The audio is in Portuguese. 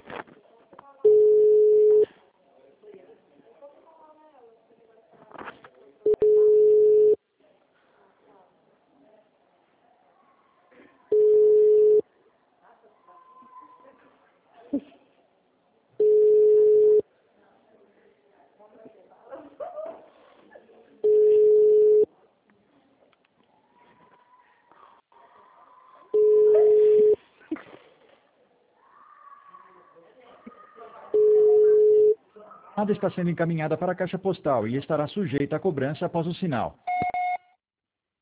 A chamada está sendo encaminhada para a caixa postal e estará sujeita a cobrança após o sinal.